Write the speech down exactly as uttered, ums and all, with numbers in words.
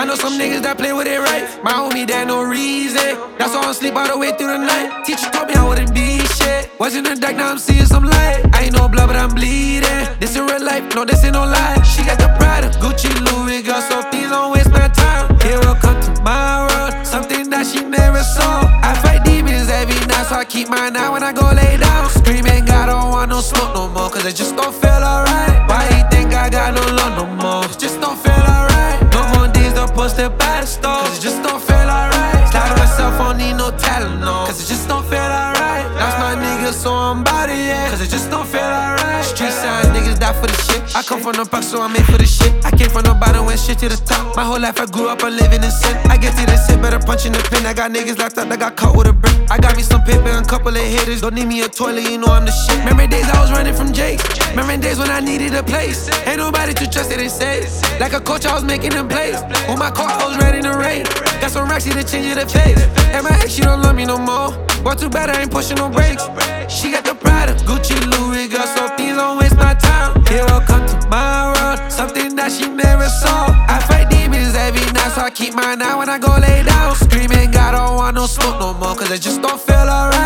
know some niggas that play with it right. My homie, there no reason. That's why I don't sleep all the way through the night. Teacher told me I wouldn't be shit. Was in the dark, now I'm seeing some light. I ain't no blood, but I'm bleeding. This is real life, no, this ain't no lie. She got the pride of Gucci, Louis, girl, so please don't waste my time. Here will come tomorrow, something that she never saw. I fight demons every night, so I keep mine out when I go lay down. Screaming, God, I don't want no smoke no more, cause it just don't feel alright. Why you think I got no love no more? It just don't feel alright. No more days don't post it by the store, cause it just don't feel alright. Slide on myself, I don't need no talent, no, cause it just don't feel alright. That's my nigga, so I'm bout it, yeah, cause it just don't feel alright. Street signs, niggas die for the shit. I come from the back, so I'm made for the shit. I came from the bottom, went shit to the top. My whole life I grew up, I'm living in sin. I get to the sit, better punch in the pin. I got niggas locked up, that got caught with a brick. I got me some paper and a couple of hitters. Don't need me a toilet, you know I'm the shit. Remember days I was running from Jake. Remember days when I needed a place. Ain't nobody to trust it, they say. Like a coach, I was making them plays. With my car, I was ready to rain. Got some racks, to change the face. And my ex, she don't love me no more. Well, too bad I ain't pushing no brakes. She got the pride of Gucci, Louis, girl, so please don't waste my time. Here will come tomorrow, something that she never saw. I fight demons every night, so I keep mine out when I go lay down. Screaming, God, I don't want no smoke no more, cause it just don't feel alright.